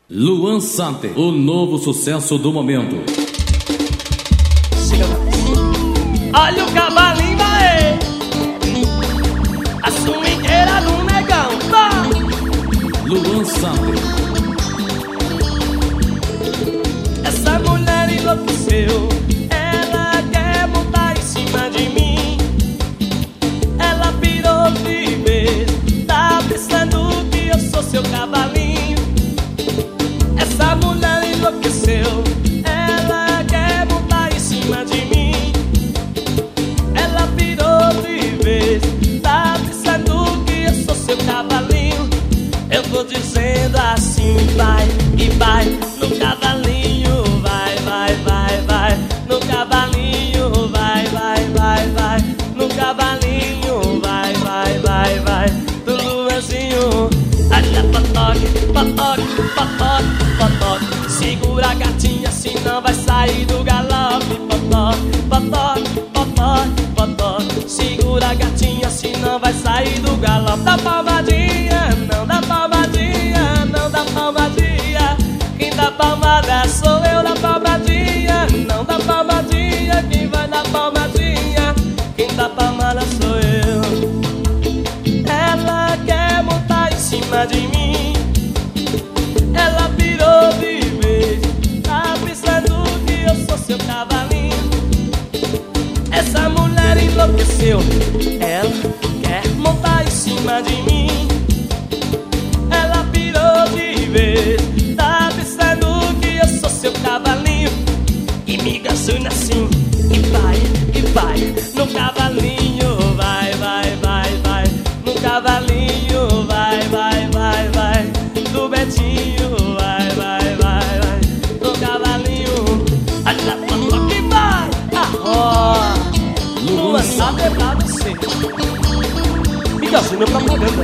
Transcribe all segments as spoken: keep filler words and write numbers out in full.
Luan Sante, o novo sucesso do momento. Olha o cavalinho, vai! A swingueira do negão, tá? Luan Sante. Essa mulher enlouqueceu. Ela quer montar em cima de mim. Ela pirou de vez. Tá pensando que eu sou seu cavalinho. Essa mulher enlouqueceu. Ela quer montar em cima de mim. Ela pirou de vez. Tá pensando que eu sou seu cavalinho. Eu vou dizendo assim, vai e vai no cavalinho, vai, vai, vai, vai no cavalinho, vai, vai, vai, vai no cavalinho, vai, vai, vai, vai do Luanzinho. Olha, potoque, potoque, potoque, potoque, segura a gatinha, senão vai sair do galope. Potoque, potoque, potoque, potoque, segura a gatinha, senão vai sair do galope. Dá palmadinha, não dá palmadinha, não dá palmadinha. Quem dá palmada sou eu, dá palmadinha, não dá palmadinha. Quem vai dar palmadinha? Quem dá palmada sou eu. Ela quer montar em cima de mim. Ela virou de vez. Tá pensando que eu sou seu cavalinho. Essa mulher enlouqueceu. Ela quer montar em cima de mim. Ela virou de vez. Tá pensando que eu sou seu cavalinho. E me gasuna assim. E vai, e vai no cavalinho. Vai, vai, vai, vai no cavalinho. Vai, vai, vai, vai do Betinho. Vai, vai, vai, vai no cavalinho. Olha a foto que vai. Ah, oh. Luan Sante é pra você. Me gasuna propaganda.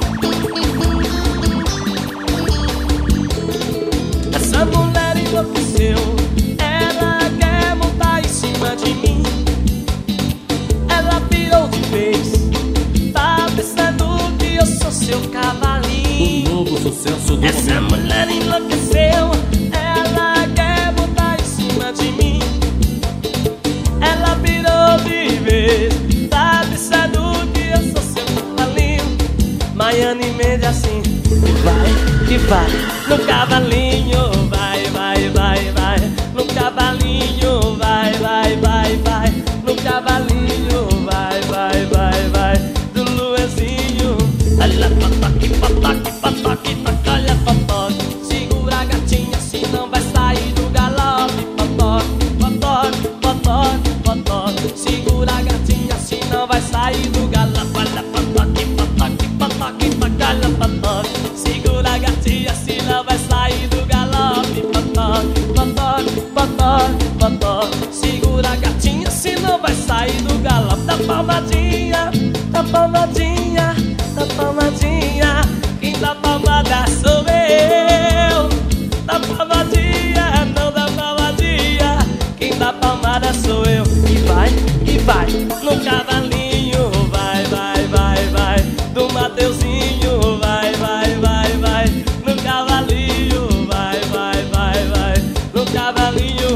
Essa mulher enlouqueceu. Ela quer montar em cima de mim. Ela pirou de vez. Tá pensando que eu sou seu cavalinho. O novo sucesso do Essa momento. mulher enlouqueceu. Ela quer montar em cima de mim. Ela pirou de vez. Tá pensando que eu sou seu cavalinho. Miami Mendes assim. Vai, e vai no cavalinho. Vai, vai, vai, vai no cavalinho. Vai, vai, vai, vai no cavalinho. Vai, vai, vai, vai do Luanzinho. Olha, potoque, potoque, potoque, toca, olha, potoque. Segura a gatinha, senão vai sair do galope. Potoque, potoque, potoque, potoque, segura a gatinha, senão vai sair do galope. Olha, potoque, potoque, potoque, toca, olha, potoque. Segura a gatinha, senão vai sair do galope. Potoque, potoque, potoque, potoque, segura a gatinha, senão vai sair do galope. Dá palmadinha, dá palmadinha, dá palmadinha. Quem dá palmada sou eu. Dá palmadinha, não dá palmadinha. Quem dá palmada sou eu. E vai, e vai no cavalinho. Vai, vai, vai, vai do Mateuzinho. Vai, vai, vai, vai no cavalinho. Vai, vai, vai, vai no cavalinho.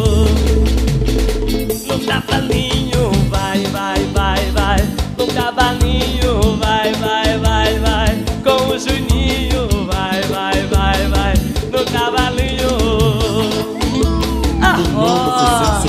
No cavalinho. Vai, vai, vai, vai no cavalinho. Vai, vai, vai, vai com o Juninho. Vai, vai, vai, vai no cavalinho. Ah, O novo sucesso